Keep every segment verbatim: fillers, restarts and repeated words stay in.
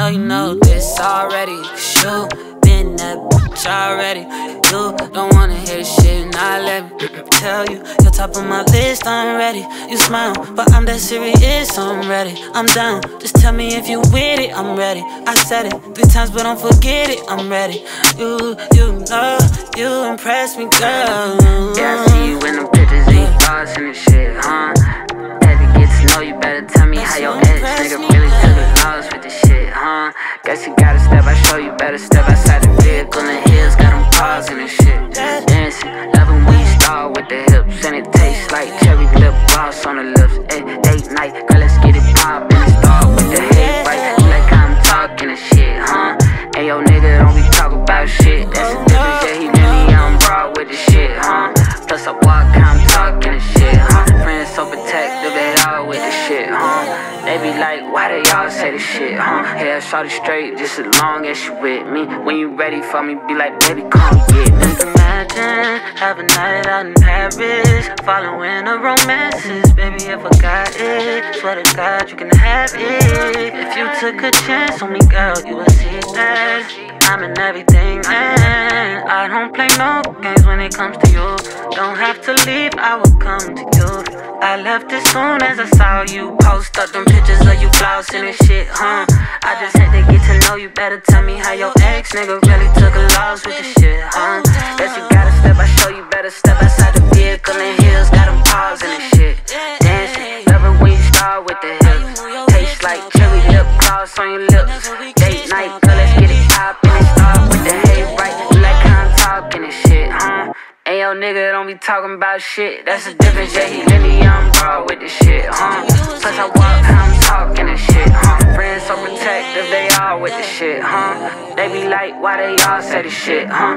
you know this already. Cause you been that bitch already. You don't wanna hear this shit, nah, let me tell you, you're top of my list, I'm ready. You smile, but I'm that serious, I'm ready. I'm down, just tell me if you with it, I'm ready. I said it three times, but don't forget it, I'm ready. You, you know, you impress me, girl. Yeah, I see you in them pictures, and you thoughts and shit, huh? Had to get to know you better, tell me how your ex nigga really took a loss with the shit, huh? Guess you gotta step, I show you better step outside the vehicle and hills, got them paws and shit. Dancing, loving when you start with the hips, and it tastes like cherry lip gloss on the lips. Ay, date night, girl, let's get it poppin' and start with the head right. You like how I'm talking and shit, huh? Hey, yo, nigga, don't be talking about shit. That's the difference, yeah, he really on broad with the shit, huh? Plus I walk how I'm talking and shit, huh? Friends so protective, they all with the shit, huh? They be like, why they all say this shit, huh? Hey, I shot it straight just as long as you with me. When you ready for me, be like, baby, come get me. Imagine have a night out in Paris, following the romances. Baby, if I got it, swear to God, you can have it. If you took a chance on me, girl, you will see that I'm in everything, and I don't play no games when it comes to you. Don't have to leave, I will come to you. I left as soon as I saw you post up them pictures of you flossing and shit, huh? I just had to get to know you better, tell me how your ex nigga really took a loss with the shit, huh? Guess you gotta step, I show you better step outside the vehicle and hills, got them paws and shit. Dancing, love it when you start with the hips. Taste like cherry lip gloss on your lips. Date night, girl, let's get it poppin' and start with the head right. You like how I'm talking and shit, huh? Hey, yo, nigga, don't be talking about shit. That's the difference, yeah, he really on broad with the shit, huh? Plus I walk how I'm talking and shit, huh? Friends so protective, they all with the shit, huh? They be like, why they all say the shit, huh?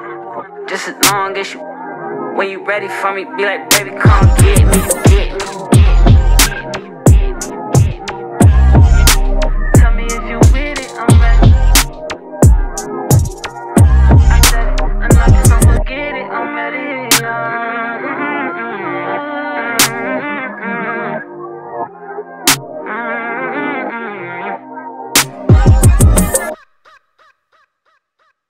Just as long as you, when you ready for me, be like, baby, come get me, get me.